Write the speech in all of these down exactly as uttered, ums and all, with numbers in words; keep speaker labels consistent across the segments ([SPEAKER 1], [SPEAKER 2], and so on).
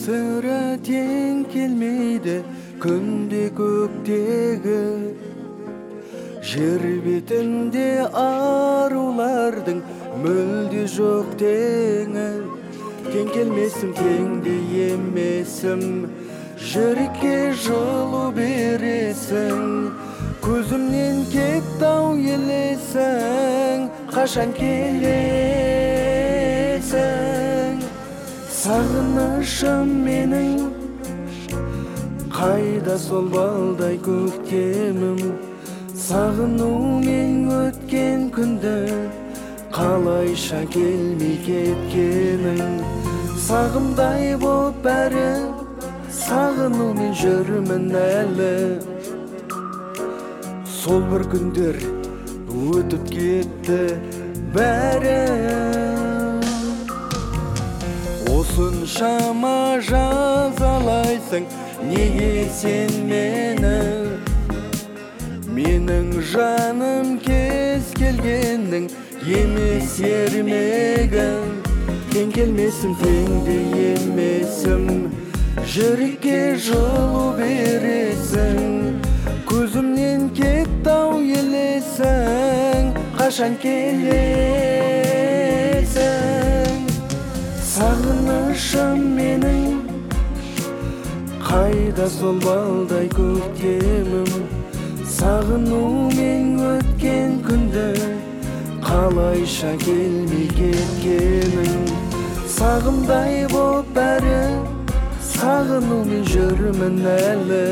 [SPEAKER 1] сыра тең келмейді күнде көктегі, жер бетінде арулардың мүлде жоқ теңі. Тең келмесім, теңде емесім, жүрекке жылу бересің. Көзімнен кетті-ау елесің, қашан келесің? Сағынышым менің, қайда сол балдай көктемім? Сағынумен өткен күнді, қалайша келмей кеткенің? Сағымдай боп бәрі, сағынумен жүрмін әлі. Сол бір күндер өтіп кетті бәрі. Осыншама жазалайсың неге сен мені? Менің жаным кез келгеннің емес ермегін. Тең келмесім, теңде емесім, жүрекке жылу бересің. Көзімнен кетті-ау елесің, қашан келесің? Сағынышым менің, қайда сол балдай көктемім? Сағынумен өткен күнді, қалайша келмей кеткенің? Сағымдай боп бәрі, сағынумен жүрмін әлі.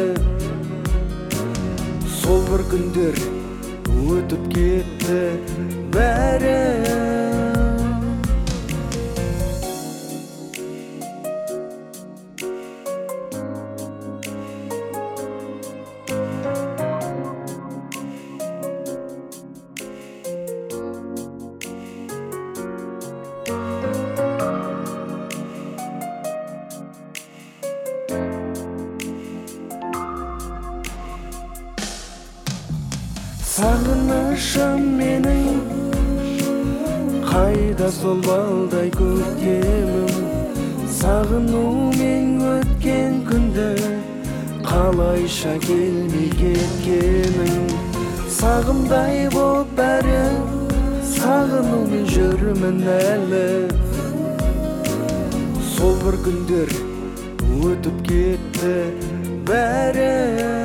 [SPEAKER 1] Сол бір күндер өтіп кетті бәрі. Сағынышым менің, қайда сол балдай көктемім? Сағынумен өткен күнді, қалайша келмей кеткенің? Сағымдай боп бәрі, сағынумен жүрмін әлі. Сол бір күндер өтіп кетті бәрі.